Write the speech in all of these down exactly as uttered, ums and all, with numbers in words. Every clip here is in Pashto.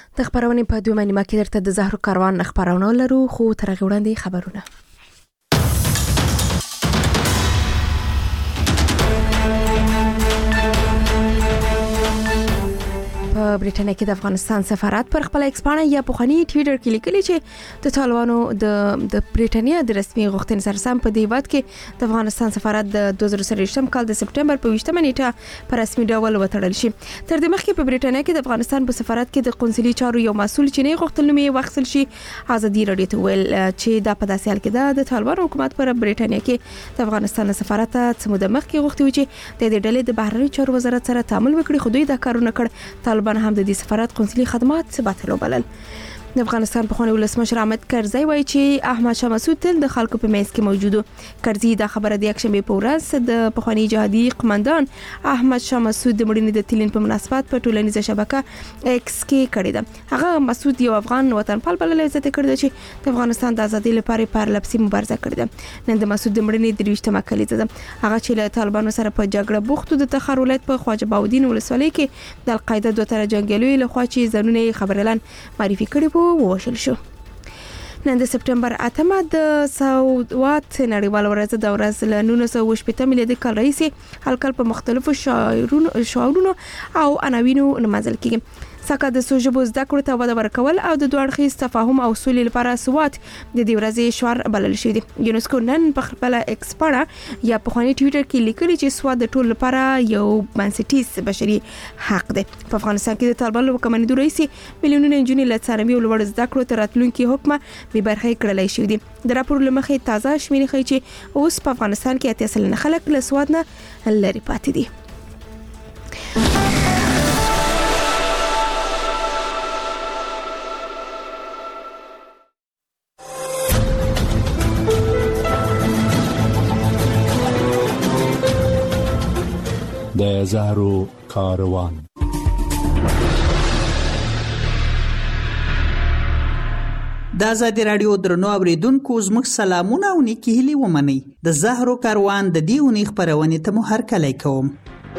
د خبرونې په دویمه نیمه کې درته د زهرو کاروان خبرونه لرو، خو تر هغې وړاندې خبرونه. په بریټانیا کې د افغانستان سفارت پر خپل ایکس پاڼه یا پخوانی ټویټر کې لیکلي چې د طالبانو د د بریټانیا د رسمي غوښتنې سره سم په دې هیواد کې د افغانستان سفارت د دوه زره څلوېښتم کال د سپټمبر په ویشتمه نیټه په رسمي ډول وتړل شي. تر دې مخکې په بریټانیا کې د افغانستان په سفارت کې د قونسلي چارو یو مسؤل چې نه غوښتل نوم یې واخیستل شي ازادي راډیو ته ویل چې دا په داسې حال کې د طالبانو حکومت پر بریټانیا کې د افغانستان سفارت څه موده مخکې غوښتي و چې د دې ډلې د بهرنی چارو وزارت سره تعامل وکړي، خو دوی دا کارونه کړ. طالبان هم د دې سفارت قونسلي خدمات باطل وبلل. د افغانستان په خونی ولسمشر احمد کرزی وایي چې احمد شاه مسعود تل د خلکو په میز کې موجود و. کرزی دا خبره د یکشنبه په ورځ د پخوانی جهادي قومندان احمد شاه مسعود د مړینې د تلین په مناسبت په ټولنیزه شبکه ایکس کې کړې ده. هغه مسعود یو افغان وطنپال بلل عزت کړی چې د افغانستان د ازادۍ لپاره پرلپسې مبارزه کړې ده. نن د مسعود د مړینې درویشتمه کلیزه ده. هغه چې له طالبانو سره په جګړه بوخت د تخار ولایت په خواجه باودین ولسوالۍ کې د القاعده دوه تنه جنگیالو له خوا چې ځانونه خبرلن معرفي کړي وو ووژل شو. نن د سپټمبر اتمه د ساوات نړیوال ورځ د ورځ له نولس سوه شپږ میلادي کال راهیسې هلکل په مختلفو شعارونو شعارونو او عناوینو نمازل کیږي. سکه د سوجبو زده کړو ته وده ورکول او د دوه اړخیز تفاهم او سولې لپاره سوات د دې ورځې شعار بلل شوی دی. یونسکو نن په خپل ایکس پاڼه یا په خواني ټویټر کې لیکلي چې سوات د ټول لپاره یو بنسټیز بشري حق دی. په افغانستان کې د طالبانو حکومت دوی میلیونونه نجونې له څارمي لوړ زده کړو تر راتلونکي حکومت به برخه کړلای شي دي. د راپور لمخې تازه شمیرې ښیي چې اوس په افغانستان کې اتیا سلنه خلک له سواد نه لري پاتې دي. د زهرو کاروان. د ازادي راډیو درنو اوریدونکو زموږ سلامونه او نیکی هیلې ومنئ. د زهرو کاروان د دې اونۍ خپرونې ته مو هرکلی کوم.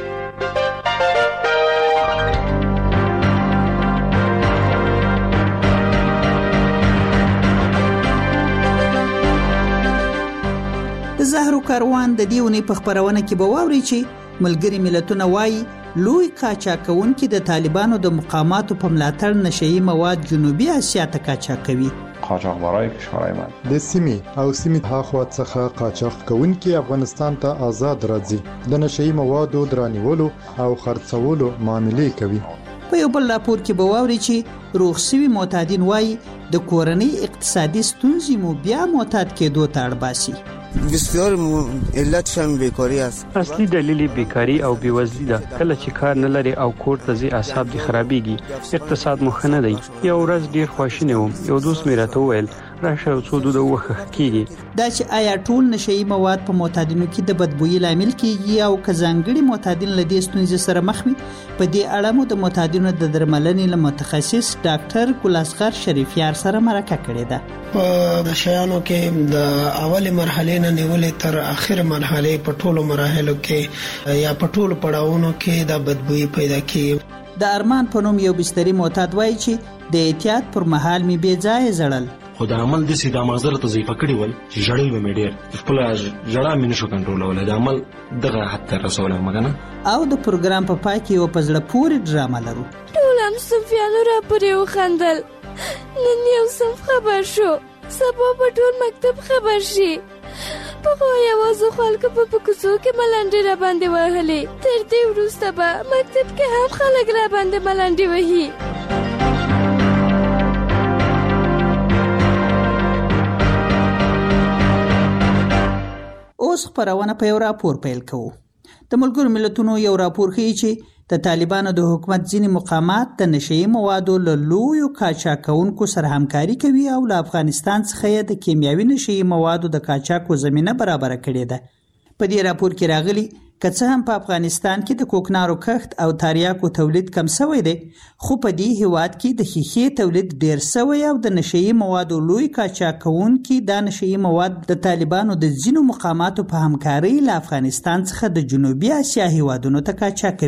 د زهرو کاروان د دې اونۍ په خپرونه کې به واورئ چې ملګری ملتونه وایي لوی قاچاقونکي د طالبانو د مقاماتو په ملاتړ نشئی مواد جنوبي اسیا ته قاچاقوي. قاچاقبرای کشورهای من د سیمې او سیمې هاخوا څخه قاچاق کوونکي افغانستان ته آزاد راځي، د نشئی موادو درانیولو او خرڅولو معاملې کوي. په یو بل راپور کې به واورئ چې روغ شوي معتادین وایي د کورنۍ اقتصادي ستونزې مو بیا معتاد کېدو ته اړ باسي. بسیار علت شم بیکاری است. اصلي دلیل بیکاری او بیوزلی ده. کله چې کار نه لري او کور ته ځي اعصاب دي خرابېږي، اقتصاد مخ نه دی. یو ورځ ډیر خواشینی وم، یو دوست مې راته وویل راشه څو دوده وخه کیږي. دا چې آیا ټول نشئی مواد په معتادینو کې د بدبویي لامل کیږي او که ځانګړي معتادین له دې ستونزې سره مخ وي، په دې اړه مو د معتادینو د درملنې له متخصص ډاکټر ګلاسغر شریفیار سره مرکه کړې ده. په نشایانو کې د اول مرحله نه نیولې تر اخر مرحله په ټولو مراحلو کې یا په ټولو پړاوونو کې د بدبویي پیدا کیږي. د ارمان په نوم یو بستري معتاد وایي چې د احتیاط پر مهال می بے ځای زړل. خو د عمل د سیده مازر ته ضعیفه کړی ول چې جړل به مې ډیر خپل جړا مې نشو کنټرولولای. د عمل دغه حد ته رسول مګنه. او د پروګرام په پای کې یو پزړه پورې ډرامه لرو. ټول هم صفیانو را پورې وخندل. نن یو صف خبر شو، سبا په ټول مکتب خبر شي. په خو یوازې خلک په کوڅو کې ملنډې را باندې وهلې. تر دې وروسته به مکتب کې هم خلک را باندې ملنډې وهي. اوس خبرونه په یو راپور پیل کوو. د ملګرو ملتونو یو راپور ښیي چې د طالبانو د حکومت ځینې مقامات د نشئی موادو له لویو قاچاقونکو سره همکاري کوي او له افغانستان څخه د کیمیاوي نشئی موادو د قاچاقو زمینه برابر کړې ده. په دې راپور کې راغلي که څه هم په افغانستان کې د کوکنارو کښت او تریاکو تولید کم شوی دی، خو په دې هیواد کې د ښیښې تولید ډیر شوی او د نشئی موادو لوی قاچاقونکي دا نشئی مواد د طالبانو د ځینو مقاماتو په همکارۍ له افغانستان څخه د جنوبي اسیا هیوادونو ته قاچاق کوي.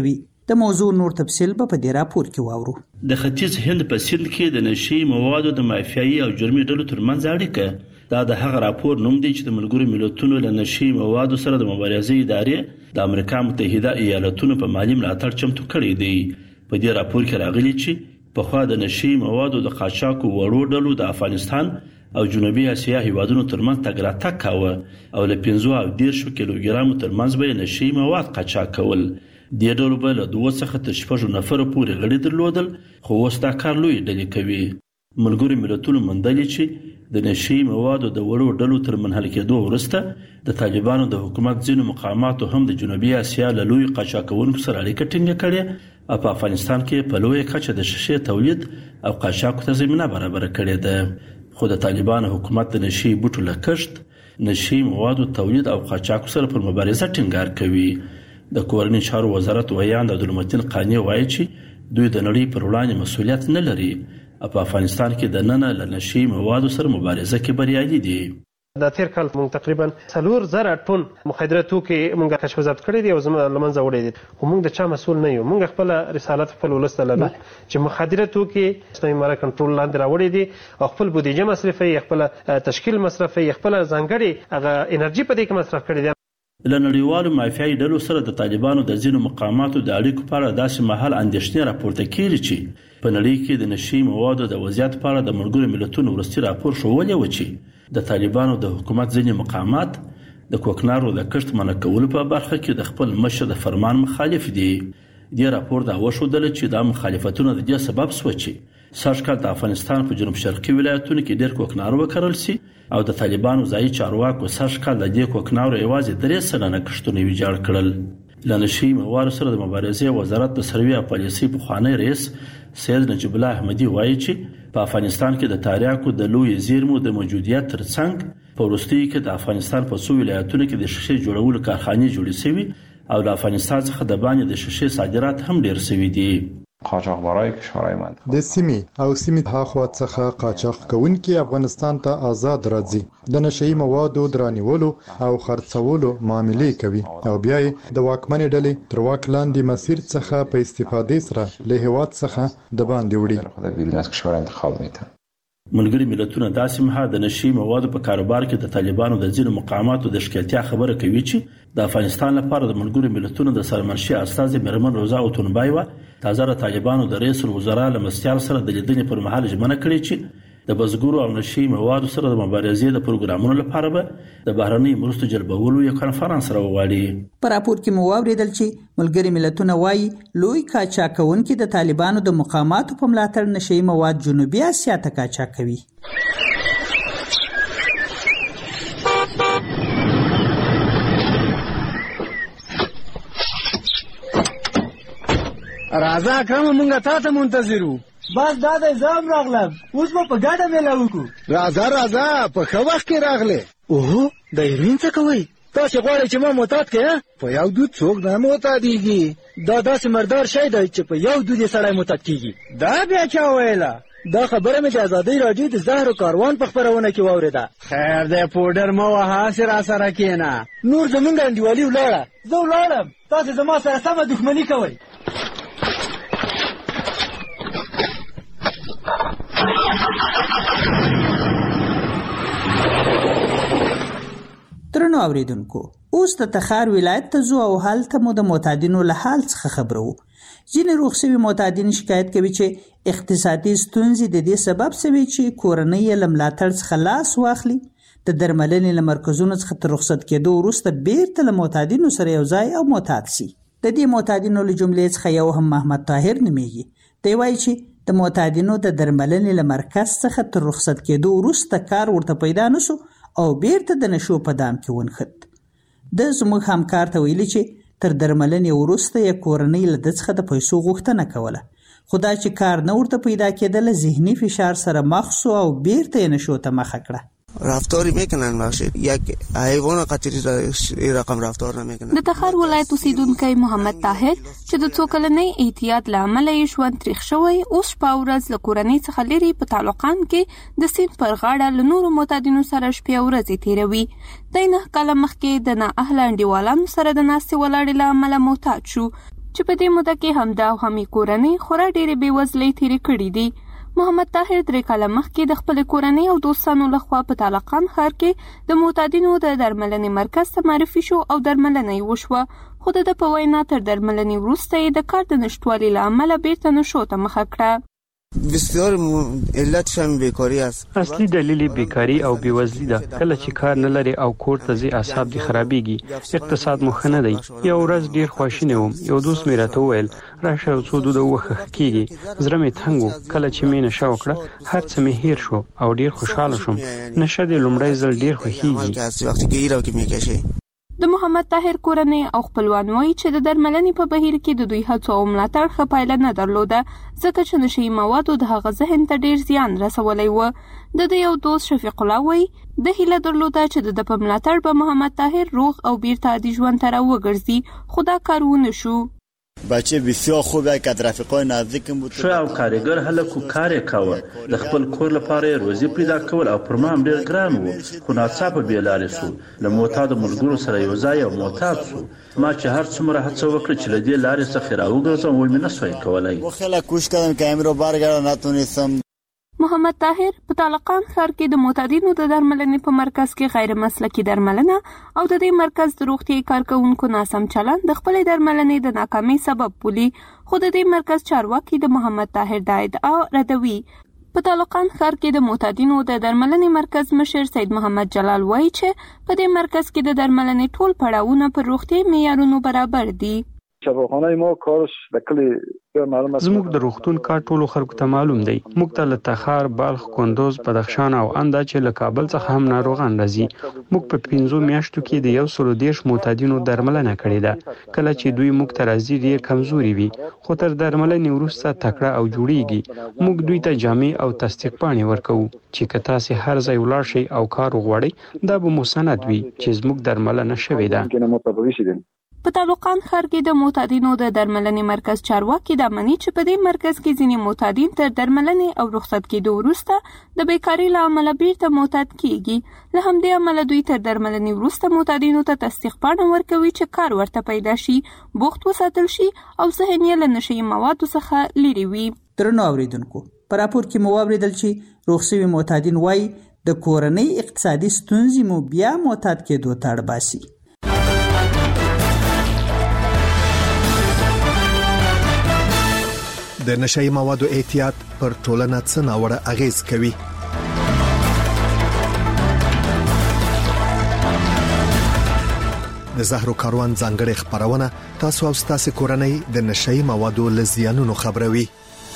د موضوع نور تفصیل به په دې راپور کې واورو. د ختیځ هند په سند کې د نشي موادو د مافیایي او جرمي ډلو ترمنځ اړیکه دا د هغه راپور نوم دی چې د ملګرو ملتونو له نشي موادو سره د مبارزې ادارې د امریکا متحده ایالاتونو په مالی ملاتړ چمتو کړی دی. په دې راپور کې راغلي چې په خوا د نشي موادو د قاچاقو وړو ډلو د افغانستان او جنوبي اسیا هیوادونو ترمنځ تګ راتګ کاوه او له پنځه او دېرش کیلوګرامو ترمنځ به نشي مواد قاچاق کول. دې ډلو به له دوه څخه تر شپږو نفرو پورې غړي درلودل، خو اوس دا کار لوی ډلې کوي. ملګرو ملتونو موندلي چې د نشي موادو د وړو ډلو تر منحل کېدو وروسته د طالبانو د حکومت ځینو مقاماتو هم د جنوبي اسیا له لوی قاچاقونکو سره اړیکه ټینګه کړې او په افغانستان کې په لویه کچه د شیشې تولید او قاچاقو ته زمینه برابره کړې ده. خو د طالبانو حکومت د نشي بوټو له کښت، نشي موادو تولید او قاچاقو سره پر مبارزه ټینګار کوي. د کورنۍ چارو وزارت ویاند عبدالمتین قانی وایي چې دوی د نړۍ پر وړاندې مسؤلیت نه لري او په افغانستان کې د نن له نشي موادو سره مبارزه کې بریالي دي. د تیر کال موږ تقریبا څلور زره ټن مخدره توکي موږ کشف ضبط کړی دي او زموږ لمنځه وړي دي. خو موږ د چا مسؤل نه یو. موږ خپل رسالت خپل ولس ته لرو چې مخدره توکي اسلامي امارت کنټرول لاندې راوړي دي او خپل بودیجه مصرفي، خپل تشکیل مصرفي، خپل ځانګړي هغه انرژي په دې کې مصرف کړي دي. له نړیوالو مافیایي ډلو سره د طالبانو د ځینو مقاماتو د اړیکو په اړه داسې مهال اندېښنې راپورته کېږي چې په نړۍ کې د نشي موادو د وضعیت په اړه د ملګرو ملتونو وروستي راپور ښوولی و چې د طالبانو د حکومت ځینې مقامات د کوکنارو د کښت منع کولو په برخه کې د خپل مشر د فرمان مخالف دي. دې راپور دا وښودل چې دا مخالفتونه د دې سبب شو چې سږ کال د افغانستان په جنوب شرقي ولایتونو کې ډېر کوکنارو وکرل شي او د طالبانو ځایي چارواکو سږ کال د دې کوکنارو یوازې درې سلنه کښتونه ویجاړ کړل. له نشي موادو سره د مبارزې وزارت د سروې او پالیسۍ پخوانی رئیس سید نجیب الله احمدي وایي چې په افغانستان کې د تاریاکو د لوی زیرمو د موجودیت ترڅنګ په وروستیو کې د افغانستان په څو ولایتونو کې د شیشې جوړولو کارخانې جوړې شوي او د افغانستان څخه د باندې د شیشې صادرات هم ډیر شوي دي. قاچاقبرای کشورهای منطقه د سیمې او سیمې هاخوا څخه قاچاق کوونکي افغانستان ته آزاد راځي، د نشئی موادو درانیولو او خرڅولو معاملې کوي او بیا د واکمنې ډلې تر واک لاندې مسیر څخه په استفادې سره له هیواد څخه د باندې وړي. خود بیرون از کشور انتخاب میتن. ملګري ملتونه داسې مهال د نشي موادو په کاروبار کې د طالبانو د ځینو مقاماتو د ښکېلتیا خبره کوي چې د افغانستان لپاره د ملګرو ملتونو د سرمنشي استازي میرمن روزا اوتونبایوا تازه د طالبانو د رئیس الوزرا له مستیار سره د لیدنې پر مهال ژمنه کړې چې د بزګرو او نشي موادو سره د مبارزې د پروګرامونو لپاره به د بهرنۍ مرستو جلبولو یو کنفرانس راوغواړي. په راپور کې مو واوریدل چې ملګري ملتونه وایي لوی قاچاقونکي د طالبانو د مقاماتو په ملاتړ نشي مواد جنوبي اسیا ته قاچاق کوي. راځه کوم مونږه تاسو منتظرو. بس دا د زام راغلم، اوس په ګډه مېله وکړو. راځه راځه په ښه وخت کې راغله. اوه د هیروین څه کوي؟ تاسو غواړئ چې ما معتاد کړئ؟ په یو دود څوک نه معتادیږي. دا داسې مردار شی دی چې په یو دود یې سړی معتاد کیږي. دا بیا چا ویله؟ دا خبره مې د ازادۍ راډیو د زهرو کاروان په خپرونه کې واورېده. خیر دی پوډر مه وهه، هسې راسره کښېنه. نور زمونږ انډیوالي ولاړه. زه ولاړم، تاسې زما سره سمه دښمني کوئ. درنو اوریدونکو، اوس د تخار ولایت ته ځو او هلته مو د معتادینو له حال څخه خبرو. ځینې روغ شوي معتادین شکایت کوي چې اقتصادي ستونزې د دې سبب شوي چې کورنۍ یې له ملاتړ څخه لاس واخلي. د درملنې له مرکزونو څخه تر رخصت کېدو وروسته بیرته له معتادینو سره یو ځای او معتاد شي. د دې معتادینو له جملې څخه یو هم محمد طاهر نومیږي. دی وایي چې د معتادینو د درملنې له مرکز څخه تر رخصت کېدو وروسته کار ورته پیدا نشو او بیرته د نشو په دام کې ونښت. د زموږ همکار ته ویلي چې تر درملنې وروسته یې کورنۍ له ده څخه د پیسو غوښتنه کوله، خو دا چې کار نه ورته پیدا کېدله ذهني فشار سره مخ شو او بیرته یې نشو ته مخه کړه. رفتاری میکنن بخشید یک حیوان قطری رقم رفتار نمیکنن. د تخار ولایت اوسیدونکی محمد طاهر چې د څو کلنۍ احتیاط له امله یې ژوند تریخ شوی، اوس شپه ورځ له کورنۍ څخه لرې په تعلقان کې د سیند پر غاړه له نورو معتادینو سره شپې ورځې تیروي. دی نه کاله مخکې د نااهله انډیوالانو سره د ناستې ولاړې له امله معتاد شو. چې په دې موده کې همدا او همي کورنۍ خورا ډېرې بېوزلۍ تېرې کړې دي. محمد طاهر درې کاله مخکې د خپل کورنۍ او دوستانو لخوا په طالقان ښار کې د معتادینو د درملنې مرکز ته معرفي شو او درملنه یې وشوه، خو د ده په وینا تر درملنې وروسته یې د کار د نشتوالي له امله بیرته نشو ته مخه کړه. بسیار علتش هم بیکاری است. اصلي دلیل یې بیکاري او بېوزلي ده. کله چې کار نه لري او کور ته ځي اعصاب دې خرابېږي، اقتصاد مو ښه نه دی. یو ورځ ډېر خواشینی وم، یو دوست مې راته وویل راشه یو څو دوده ووښه کېږي. زړه مې تنګ و. کله چې مې نشه وکړه هر څه مې هیر شو او ډېر خوشحاله شوم. نشه دې لومړی ځل ډېر خوښېږي. د محمد طاهر کورنۍ او خپلوان وایي چې د درملنې په بهیر کې د دوی هڅو او ملاتړ ښه پایله نه درلوده، ځکه چې نشهیي موادو د هغه ذهن ته ډېر زیان رسولی و. د ده یو دوست شفیق الله وایي د هیله درلوده چې د ده په ملاتړ به محمد طاهر روغ او بیرته عادي ژوند ته راوګرځي، خو دا کار ونه شو. بچه بسیار خوبه که در رفیقای نزدیکم بود. ښه او کارګر هلک و، کار یې کاوه. د خپل کور لپاره یې روزي پیدا کول او پر ما هم ډېر ګران و، خو ناڅاپه بې لارې سو. له معتادو ملګرو سره یو ځای او معتاد سو. ما چې هر څومره هڅه وکړه چې له دې لارې څخه راوګرځم وایي مې نسوای کولی. خیلی کوشش کردم که امیر رو برگردم نتونستم. محمد طاهر په طالقان ښار کې د معتادینو د درملنې په مرکز کې غیر مسلکي درملنه او د دې مرکز د روغتیايي کارکوونکو ناسم چلند د خپلې درملنې د ناکامۍ سبب بولي، خو د دې مرکز چارواکي د محمد طاهر دا ادعا ردوي. په طالقان ښار کې د معتادینو د درملنې مرکز مشر سید محمد جلال وایي چې په دې مرکز کې د درملنې ټول پړاوونه پر روغتیايي معیارونو برابر دي. شفاخانه ما کارش د کلی معلومه زموږ د روغتون کار ټولو خلکو ته معلوم دی. موږ ته له تخار، بلخ، کندوز، بدخشان او اندا چې له کابل څخه هم ناروغان راځي. موږ په پنځو میاشتو کې د یو سلو دېرش معتادینو درملنه کړې ده. کله چې دوی موږ ته راځي ډېر کمزوري وي، خو تر درملنې وروسته تکړه او جوړیږي. موږ دوی ته جامې او تصدیق پاڼې ورکوو چې که تاسې هر ځای ولاړ شئ او کار وغواړئ دا به مو سند وي چې زموږ درملنه شوې ده. په طالقان ښار کې د معتادینو د درملنې مرکز چارواکي دا مني چې په دې مرکز کې ځینې معتادین تر درملنې او رخصت کېدو وروسته د بیکارۍ له امله بیرته معتاد کېږي. له همدې امله دوی تر درملنې وروسته معتادینو ته تصدیق پاڼه ورکوي چې کار ورته پیدا شي، بوخت وساتل شي او ذهن یې له نشهیي موادو څخه لرې وي. درنو اورېدونکو، په راپور کې مو واورېدل چې روغ شوي معتادین وایي د کورنۍ اقتصادي ستونزې مو بیا معتاد کېدو ته اړ باسي. د نشهیي موادو احتیاط پر ټولنه څه ناوړه اغیز کوي؟ د زهرو کاروان ځانګړې خبرونه تاسو او ستاسو کورنۍ د نشهیي موادو له زیانونو خبروي.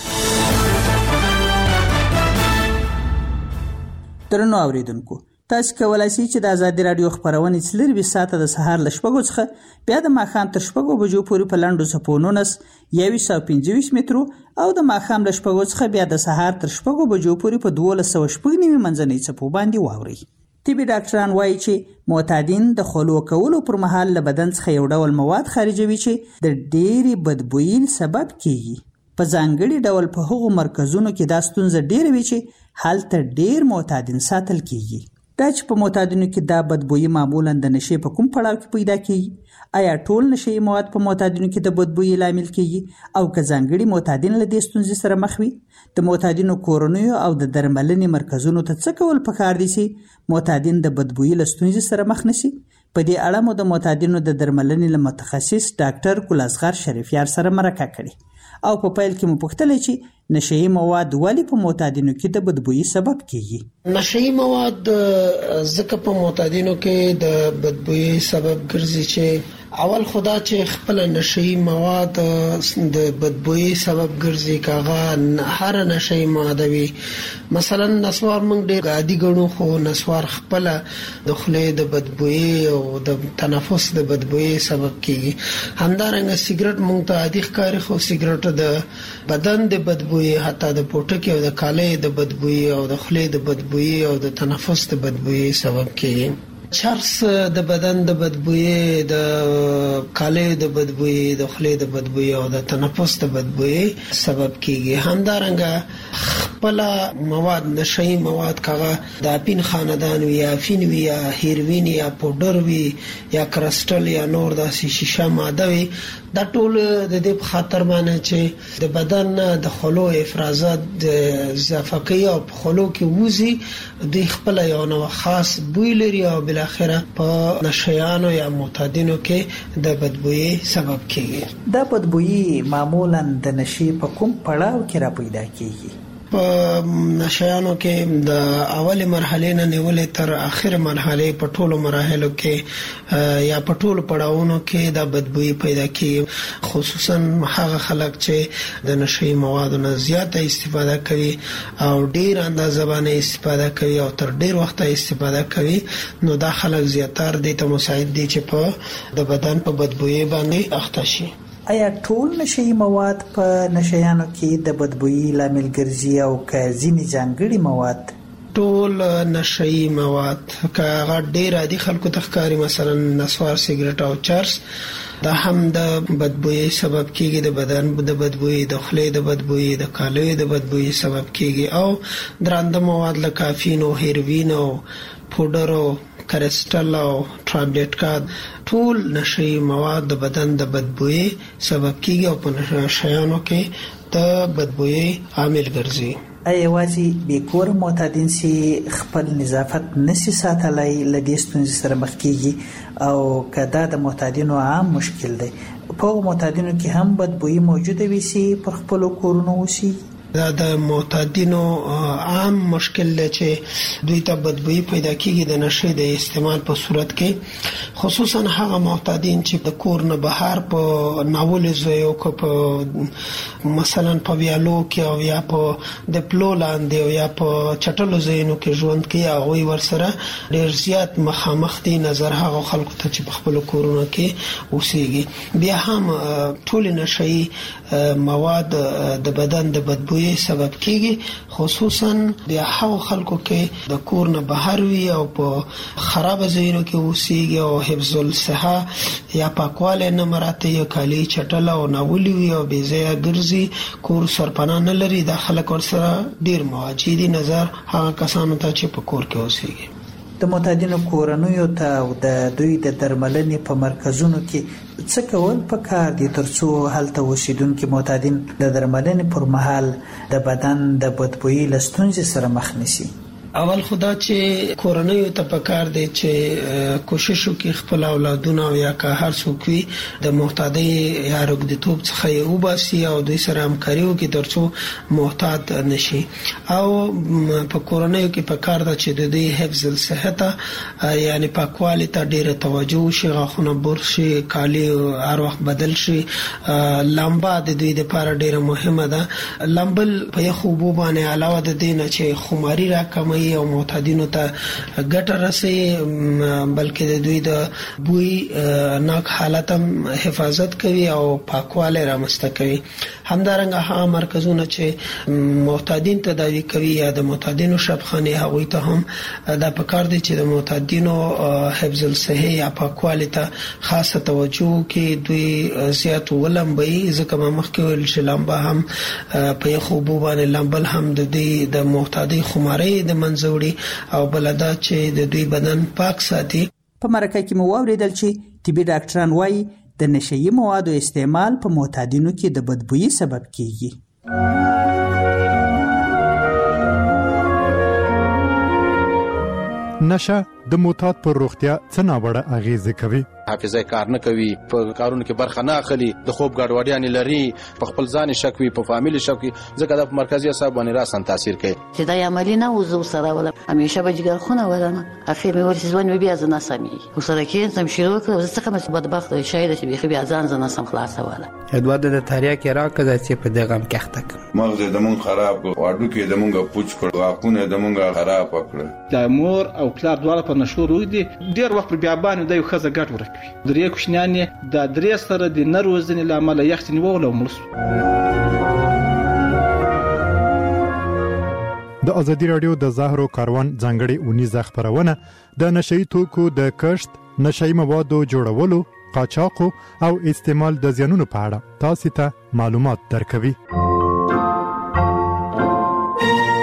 درنو اوریدونکو، تاسو کولای شئ چې د ازادي رادیو خبرونه څلور ساعته د سهار ل شپږو څخه بیا د ماښام تر شپږو بجو پورې په لاندو سپونو نس یو سل پنځه مترو او د ماښام ل شپږو څخه بیا د سهار تر شپږو بجو پورې په دوه سوه شپږ نیمه منځنۍ څپو باندې واوري. طبي ډاکټران وایي چې معتادین د خلوه کولو پر مهال له بدن څخه یو ډول مواد خارجوي چې د ډېری بدبویي سبب کیږي. په ځانګړي ډول په هغو مرکزونو کې دا ستونزه ډېره وي چې هلته ډېر معتادین ساتل کیږي. دا چې په معتادینو کې دا بدبویي معمولا د نشې په کوم پړاو کې پیدا کیږي؟ آیا ټول نشهیي مواد په معتادینو کې د بدبویي لامل کیږي او که ځانګړي معتادین له دې ستونزې سره مخ وي؟ د معتادینو کورنیو او د درملنې مرکزونو ته څه کول پکار دي چې معتادین د بدبویي له ستونزې سره مخ نشي؟ په دې اړه مو د معتادینو د درملنې له متخصص ډاکټر ګلازغر شریفیار سره مرکه کړې او په پیل کې مو پوښتنه چې نشهیي مواد ولې په معتادینو کې د بدبویي سبب کیږي؟ نشهیي مواد ځکه په معتادینو کې د بدبویي سبب ګرځي چې اول خدا چې خپل نشهیي مواد د بدبویي سبب ګرځي، کاغه هر نشهیي ماده وي. مثلا نسوار موږ ډېر عادي ګڼو، خو نسوار خپل د خولې د بدبویي او د تنفس د بدبویي سبب کیږي. همدارنګه سیګریټ موږ ته عادي ښکاري، خو سیګریټ د بدن د بدبویي، حتی د پوټکي او د کالۍ د بدبویي او د خولې د بدبویي او د تنفس د بدبویي سبب کیږي. چرس د بدن د بدبویي، د کالۍ د بدبویي، د خولې د بدبویي او د تنفس د بدبویي سبب کیږي. همدارنګه خپل مواد نشئی مواد کاغه د اپین خاندان وی یا افین وی یا هیروین یا پودر وی یا کرسټل یا نور د شیشه ماده وی دا ټول د دې خاطر باندې چې د بدن د خلو افرازات د اضافه کوي او په خلو کې وځي د خپل یو نو خاص بوی لري او بل اخره په نشیانو یا معتادینو کې د بدبوئی سبب کیږي. دا بدبوئی معمولا د نشي په کوم پړاو کې را پیدا کیږي؟ په نشیانو کې د اول مرحله نه نیولې تر اخر مرحله په ټولو مراحلو کې یا په ټولو پړاوونو کې د بدبوئی پیدا کیږي، خصوصا هغه خلک چې د نشي موادو نه زیاته استفاده کوي او ډیر اندازه باندې استفاده کوي او تر ډیر وخت استفاده کوي، نو دا خلک زیاتره د ته مساعد دي چې په د بدن په بدبوئی باندې اخته شي. آیا ټول نشئی مواد په نشیانو کې د بدبوئی لامل ګرځي او که ځینې ځانګړي مواد؟ ټول نشئی مواد که هغه ډیر عادي خلکو ته ښکاري، مثلا نسوار، سیګریټ او چرس، دا هم د بدبوئی سبب کیږي، د بدن د بدبوئی، د خولې د بدبوئی، د کالیو د بدبوئی سبب کیږي، او درانده مواد لکه کافین او هیروین او پودر او کرسټل او ټابلیټ کا ټول نشئی مواد د بدن د بدبوئی سبب کیږي او په نشیانو کې د بدبوئی عامل ګرځي. آیا یوازې بیکور معتادین سي خپل نظافت نسی ساتلای لدې ستونزې سره مخ کیږي او کدا د معتادینو عام مشکل دی؟ په معتادینو کې هم بدبوئی موجوده وي سي پر خپل کورونو وسی؟ دا د معتادینو عام مشکل دی چې دوی ته بدبوئی پیدا کیږي د نشي د استعمال په صورت کې، خصوصا هغه معتادین چې د کور نه بهر په ناول زویو کو په مثلا په ویالو کې او یا په د پلو لاندې او یا په چټلو زینو کې ژوند کوي، هغه ورسره ډیر زیات مخامخ دي نظر هغه خلکو ته چې په خپل کورونو کې اوسېږي. بیا هم ټول نشي مواد د بدن د بدبوئی سبب کیږي، خصوصا بیا هغه خلکو کې د کور نه بهر وي او په خراب ځایونو کې اوسېږي او حفظ الصحه یا پاکواله نه مراته یو کالی چټل او ناولي وي او بې ځایه ګرځي، کور سرپناه نه لري، د خلک ورسره ډیر مواجه دي نظر هغه کسانو ته چې په کور کې اوسېږي. د معتادینو کورنیو ته او د دوی د درملنې په مرکزونو کې څه کول پکار دي ترڅو هلته اوسیدونکي معتادین د درملنې پر مهال د بدن د بدبوئی له ستونزې سره مخ نشي؟ اول خدا چې کورنیو ته پکار دی چې کوشش وکړي خپل اولادونه او یا که هر څوک وي د معتادی یا رګدتوب څخه یې وباسي او دوی سره همکاري وکړي ترڅو معتاد نشي، او په کورنیو کې پکار ده چې د دوی حفظ الصحه یعنی پاکوالی ته ډیره توجه وشي، غاښونه برش شي، کالي هر وخت بدل شي، لامبا د دوی لپاره ډیره مهمه ده. لامبل په یخو اوبو باندې علاوه د دې نه چې خماري راکموي او معتادینو ته ګټه رسي، بلکې د دوی د بوی ناک حالت هم حفاظت کوي او پاکواله رامنځته کوي. همدارنګه هغه مرکزونه چې معتادین تداوی کوي یا د معتادینو شفاخانه هغوی ته هم دا پکار دي چې د معتادینو حفظ الصحه یا پاکواله ته خاصه توجه کوي، دوی زیات ولمبي ځکه ما مخکې ویل چې لامبا هم په یخو بو باندې لامبل هم د دې د معتادی خماري د منځوړي او بلدا چې د دوی بدن پاک ساتي. په مرکه کې مو اوریدل چې طبي ډاکټران وايي د نشئی موادو استعمال په معتادینو کې د بدبوئی سبب کیږي. نشه د معتاد پر روغتیا څه ناوړه اغیزه کوي؟ حافظه کار نه کوي، په کارونو کې برخه نه اخلي، د خوب ګډوډیان لري، په خپل ځان شک وي، په فامیل شک وي، ځکه د مرکزي اعصاب باندې راسن تاثیر کوي. چې دا عملی نه وزو سره ولا همیشه به جګر خونه ولنه اخر مې ورسې ځوان بیا ځنه سمي وسره کې سم شروع کړ، زه څنګه مې بدبخت شاید چې بيخي بیا ځان ځنه سم خلاص ولا ادوار د تاریا کې راکړه چې په دغه کې اخته مغز د مون خراب کو واډو کې د مونږه پوچ کړ، واقونه د مونږه خراب کړ. د مور او پلار دواړه په نشو روي دي، ډیر وخت بیا باندې د یو خزه ګټ ورکوي. درې کوشنیان د درې سره د نروزنې لامل یخت نیول او مړ. د ازادي رادیو د زهرو کاروان ځانګړي اونیزه خبرونه د نشئی توکو د کشت، نشئی موادو جوړولو، قاچاق او استعمال د زیانونو په اړه تاسو ته معلومات درکوي.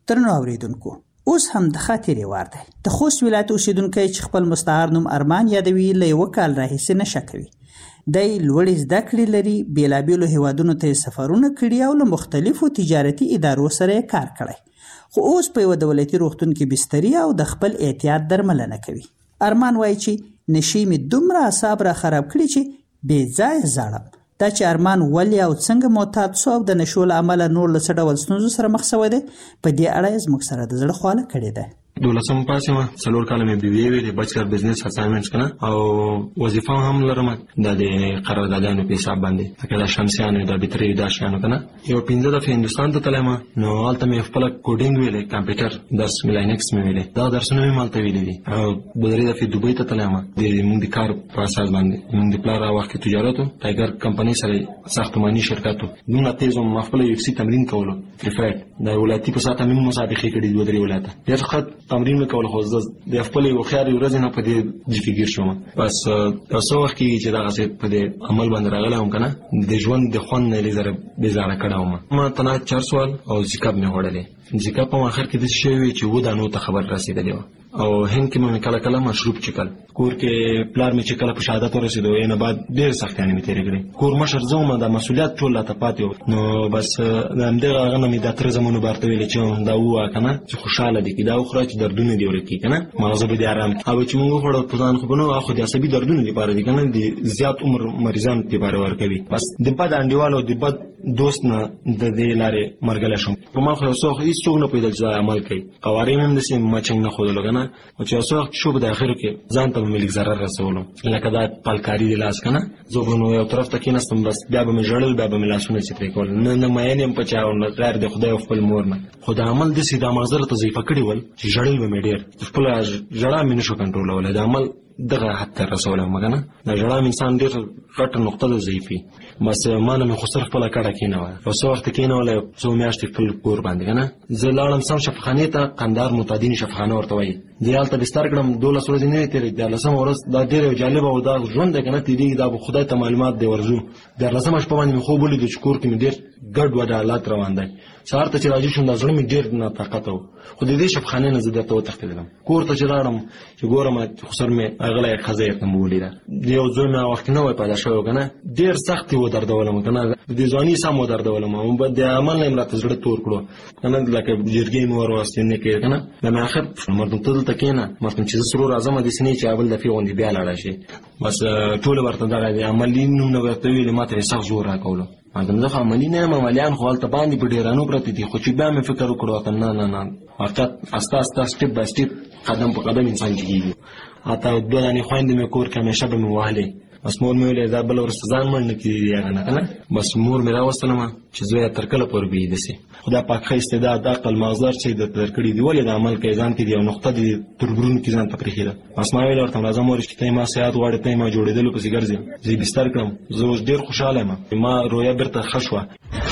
درنو اوریدونکو اوس هم د خاطرې وار دی. د خوست ولایت اوسیدونکی چې خپل مستعار نوم ارمان یادوي له یو کال راهیسې نشه کوي. دی لوړې زده کړې لري، بیلابیلو هیوادونو ته سفرونه کړي او له مختلفو تجارتي ادارو سره یې کار کړی، خو اوس په یو دولتي روغتون کې بستري او د خپل احتیاط درملنه کوي. ارمان وایي چې نشي مې دومره اعصاب را خراب کړي چې بې ځایه ژاړم. دا چې ارمان ولې او څنګه معتاد شو او د نشو له امله نور له څه ډول ستونزو سره مخ شوی دی، په دې اړه یې زموږ سره د زړه خواله کړې ده. دولسم پاس یم، څلور کاله مې بي بي اې ویلې، بچلر بزنس اساینمنټس کنه او وظیفه هم لرم د دې قراردادانو په حساب باندې، لکه د شمسیانو د بتري د شانو کنه. یو پنځه دفعې هندستان ته تلم، نو هلته مې خپل کوډینګ ویلې، کمپیوټر درس مې لاینکس مې ویلې، دا درسونه مې مالته ویلې دي. او درې دفعې دوبۍ ته تلم د موږ د کار په اساس باندې. موږ د پلار وخت تجارت ټایګر کمپنی سره ساختماني شرکت دومره تیز ما خپل یو سی تمرین کولو پریفیټ د ولایتي په ساته مې مسابقې کړې دوه درې ولایت ډېر ښه تمرین وکول، خو د خپل یو خیال ورځ نه په دې ځکه شوم. بس تاسو وخت کې چې دا غسه په دې عمل باندې راغلم کنه د ژوند د خوند نه لزر بیزاره کړم. ما تنا چار سوال او ذکر نه وړلې، ذکر په اخر کې د شی وی چې و دا نو ته خبر رسیدلی و. او هند کې مې کله کله مشروب چکل، کور کې پلار مې چې کله په شهادت ورسېدو یې نه بعد ډېر سختیانې مې تېرې کړې. کور مشر زه وم، د مسؤلیت ټول راته پاتې و. نو بس د همدغه هغه نه مې دا تره زمونو بار ته ویلې چې دا ووایه که نه چې خوشحاله دي، که دا وخوره چې دردونه دې ورک کړي که نه، مغزه به دې ارام کړي. او چې مونږ وخوړه په ځان خو به نه، خو د عصبي دردونو دپاره دي که نه، د زیات عمر مریضانو دپاره ورکوي. بس د بد انډیوال او د بد دوست نه د دې لارې مرګلی شم. په ما خو یو څه هېڅوک نه پوهېدل چې دا عمل کوي. قوارې مې هم داسې مچنګ نه ښودلو که نه، او چې یو څه وخت شو به د اخرو کې ځان ته به مې لږ ضرر رسولو، لکه دا پلکاري د لاس که نه. زه به نو یو طرف ته کېناستم، بس بیا به مې ژړل، بیا به مې لاسونه چې پرې کول. نه نه مین یم په چا او نه غیر د خدای او خپل مور نه. خو د عمل داسې دا مغزه راته ضعیفه کړي ول چې ژړل به مې ډېر، خپله ژړا مې نه شو کنټرولولی. د عمل دغه حد ته رسولی وم که نه. د ژړا م انسان ډېر غټه نقطه ده ضعیفي. بس ما نه مې خو صرف خپله کډه کېنوله، یو څه وخت کېنوله، یو څو میاشتې خپل کور باندې که نه. زه لاړم سم شفاخانې ته، قندهار معتادین شفاخانه ورته وایي. زه هلته بستر کړم، دولس ورځې نه وې تېرې، دیارلسمه ورځ دا ډېر یو جالبه او دا ژوند دی که نه تېرېږي، دا به خدای ته معلومات دی ورځو. دیارلسمه شپه باندې مې خوب ولیدو چې کور کې مې ډېر ګډ وډ حالات روان دی. سهار ته چې راجع شوم دا زړه مې ډېر ناطاقته و، خو د دې شفاخانې نه زه درته وتښتېدلم. کور ته چې لاړم چې ګورم خو سر مې اغلی ښځه یې ورته مې ولیده. یو زوی مې هغه وخت نه وی پیدا شوی که نه، ډېر سخت یې ودردولم که نه، د ځواني سم ودردولم. او د عمل نه یې راته زړه تور کړو که نه، لکه جرګې مې ور واستې نه کړې که نه. بیا مې آخر مردم ته دلته کښېنه، مردم چې زه سرور راځم داسې نه چې بل دفعې غوندې بیا لاړه شي. بس ټولې ورته دغه د عملي نوم نه ورته ویلې، ما ته یې سخت زور راکولو. مادم زه خو عملي نه یم، عملیان خو هلته باندې په ډېرانو پرتې دي. خو چې بیا مې فکر وکړو ته نه نه نه واقعیت استه استه سټپ بای سټپ قدم په قدم انسان جګېږي. حتی دوه دانې خویندې مې کور کې همیشه به مې وهلې. بس مور مې ویلې دا بله ورسته ځان مړ نه کېږي هغه نه که نه. بس مور مې راوستلم چې زویه تر کله پورې به یې داسې خو دا پاکښه استعداد عقل مغزدار چې درته درکړي دي، ولې د عمل کوې ځان کې دي یو نقطه دي تربرونو کې ځان ته پرېښې ده. بس ما ویل ورته راځه مورې چې ته یې ما صحت غواړې، ته یې ما جوړېدلو پسې ګرځې. زه یې بستر کړم، زه اوس ډېر خوشحاله یم، ما رویه بېرته ښه شوه.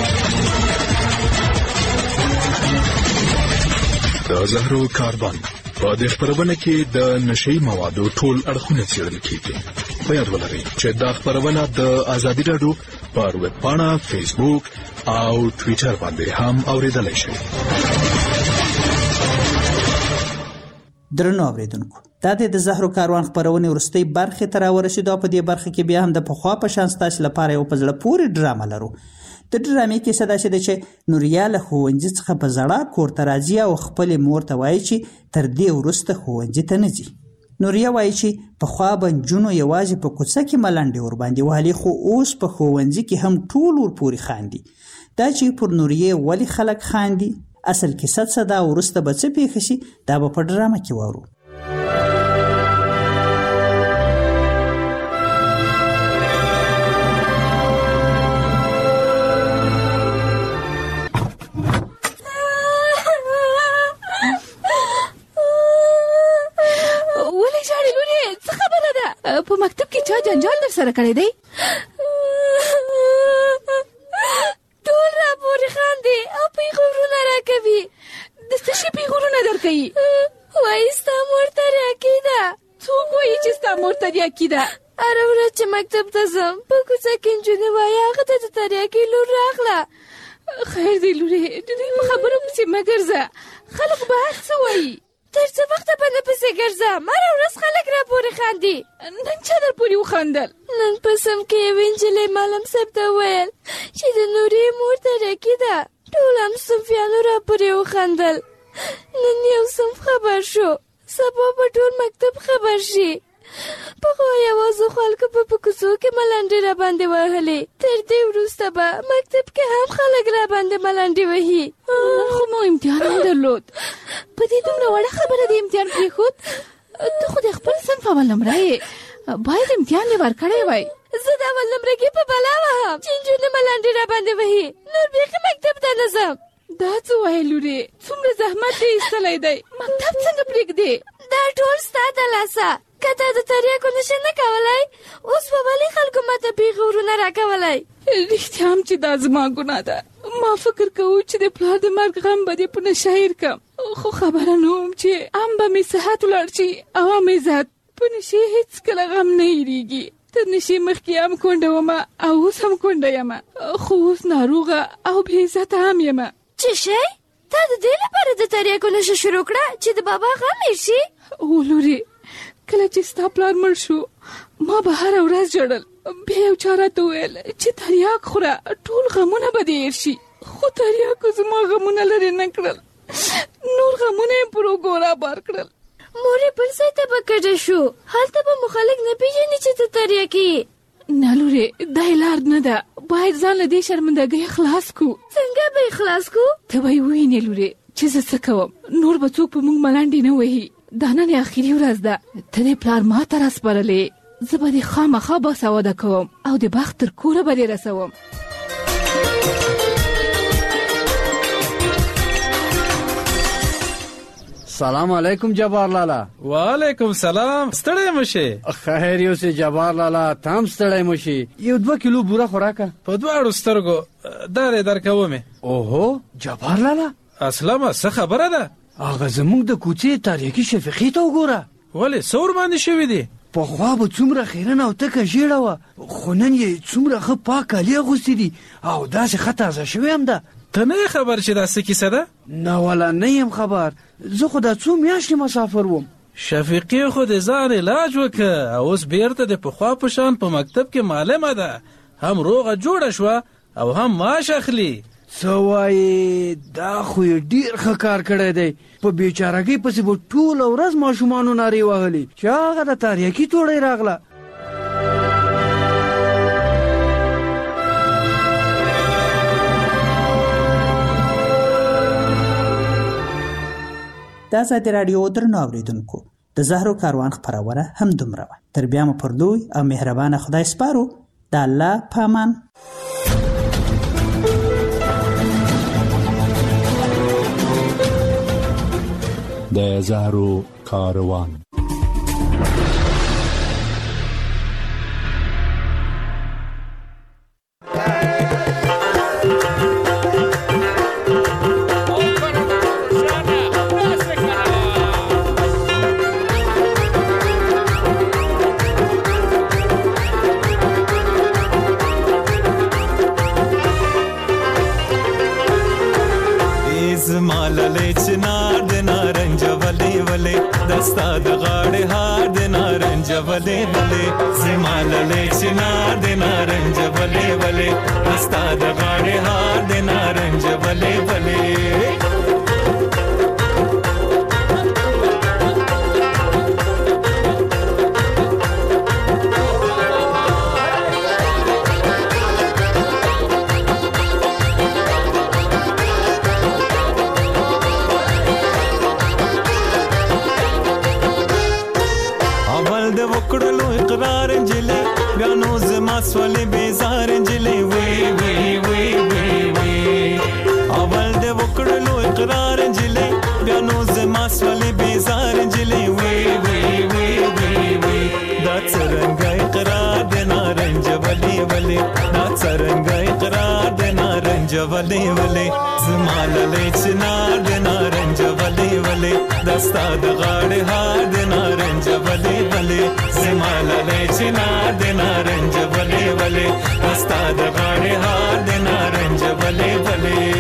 د زهرو کاربن په دې خپرونه کې د نشئی موادو ټول اړخونه څېړل کېږي. په یاد ولرئ چې دا خپرونه د ازادي راډیو پر ویب پاڼه، فیسبوک او ټویټر باندې هم اورېدلی شئ. درنو اوریدونکو، دا د زهرو کاروان خپرونې وروستۍ برخې ته راورسېدو. په دې برخه کې بیا هم د پخوا په شان ستاسې لپاره یو په زړه پورې ډرامه لرو. د ډرامې کیسه داسې ده چې نوریا له ښوونځي څخه په زړه کور ته راځي او خپلې مور ته وایي چې تر دې وروسته ښوونځي ته نه ځي. نوریا وایي چې پخوا به نجونو یوازې په کوڅه کې ملنډې ورباندې وهلې، خو اوس په ښوونځي کې هم ټول ورپورې خاندي. دا چې پر نوریې ولې خلک خاندي، اصل کیسه څه ده، وروسته به څه پېښه شي، دا به په ډرامه کې واورو. په مکتب کې چا جنجال در سره کړی دی؟ ټول را پورې خاندي او پیغورونه راکوي. د څه شي پیغورونه درکوي؟ وایي ستا مور تریاکي ده. څوک وایي چې ستا مور تریاکي ده؟ هره ورځ چې مکتب ته ځم په کوڅه کې نجونې وایي هغه ته د تریاکي لور راغله. خیر دی لورې، د دوی په خبرو پسې مه ګرځه. خلک به هر څه وایي. تر څه وخته به نه پسې ګرځم؟ هره ورځ خلک را پورې خاندي. نن چا در پورې وخندل؟ نن په سم کې یوې نجلۍ معلم صاحب ته وویل چې د نورې مور ترکي ده. ټول هم صوفیانو را پورې وخندل. نن یو صنف خبر شو، سبا به ټول مکتب خبر شي. پخوا یوازې خلکو په کوڅو کې ملنډې را باندې وهلې، تر دې وروسته به مکتب کې هم خلک را باندې ملنډې وهي. خو مو امتحان هم درلود. په دې دومره وړه خبره د امتحان پرېښود؟ ته خو د خپل صنف اول نمره یې، باید امتحان یې ورکړی وای. زه د اول نمرګي په بلا وهم چې نجونې ملنډې را باندې وهي، نور بیخي مکتب ته نه ځم. دا څه وایې لورې؟ څومره زحمت دې ایستلی دی، مکتب څنګه پرېږدې؟ دا ټول ستا د لاسه. که تا د تریاکو نشه نه کولی، اوس به ولې خلکو ماته پیغې ورونه را کولی؟ رښتیا هم چې دا زما ګناه ده. ما فکر کوو چې د پلار د مرګ غم به دې په نشه هېر کړم، خو خبره نه وم چې ام به مې صحت ولاړ شي او ام عزت. په نشې هېڅکله غم نه هېرېږي. تر نشې مخکې هم کونډه ومه او اوس هم کونډه یمه، خو اوس ناروغه او بې عزته هم یمه. څه شی؟ تا د دې لپاره د تریاکو نشه شروع کړه چې د بابا غم هېر شي؟ او لورې، کله چې ستا پلار مړ شو ما به هره ورځ ژړل. بیا یو چا راته وویل چې تریاک خوره ټول غمونه به دې هېر شي، خو تریاکو زما غمونه لرې نه کړل، نور غمونه یې پر اوږو رابار کړل. مورې بل ځای ته به کډه شو، هلته به مو خلک نه پېژني چې ته تریاکي یې. نه لورې، دا یې لار نه ده، باید ځان له دې شرمندګۍ خلاص کړو. څنګه به یې خلاص کړو؟ ته به یې ووینې لورې چې زه څه کوم، نور به څوک په موږ ملنډې نه وهي. دا نن اخري ورځ ده، ته دې پلار ما ته راسپارلې، زه به دې خامخا باسواده کوم او د بخت تر کوره به دې رسوم. سلام علیکم جبار لالا. وعلیکم سلام. ستړی مشه؟ خیر یو سه جبار لالا، تام ستړی مشه. یو دوه کیلو بوره خوراکه په دواړو سترګو دارې درکومه. اوهو جبار لالا، اسلامه څه خبره ده؟ هغه زموږ د کوڅې تاریخي شفیقې ته وګوره. ولې څور باندې شوي دي؟ پخوا به څومره خیرنه او تکه ژیړه وه، خو نن یې څومره ښه پاک کالي اغوستي دي او داسې ښه تازه شوې هم ده. ته نه یې خبر چې دا څه کیسه ده؟ نه والا نه یم خبر، زه خو دا څو میاشتې مسافر وم. شفیقې خو د ځان علاج وکړه او اوس بیرته د پخوا په شان په مکتب کې معلمه ده، هم روغه جوړه شوه او هم معاش اخلي. څه وایې؟ دا خو یې ډېر ښه کار کړی دی. په بیچارګۍ پسې به ټوله ورځ ماشومانو نارې وهلې چې هغه د تاریکي توړۍ راغله. د ازادي راډیو درنو اورېدونکو، د زهرو کاروان خپرونه هم دومره وه. تر بیا مو پر لوی او مهربانه خدای سپارو. د الله په امان. د زهرو کاروان. دستا د غاړې هار د نارنج ولې ولې زماله چنار د نارنج ولې ولې دستا د غاړې هار د نارنج ولې ولې سولې بیزار انجلې وی وی وی وی وی اول د وکړلو اقرار انجلې بیا نو زما سولې بیزار انجلې وی وی وی وی وی دا څنګه اقرار د نارنج ولې ولې دا څنګه اقرار د نارنج ولې ولې زما للې چنار د نارنج ولې ولې دستا د غاړې هار د نارنج ولې ولې زما للې چنار د نارنج ولې ولې دستا د غاړې هار د نارنج ولې ولې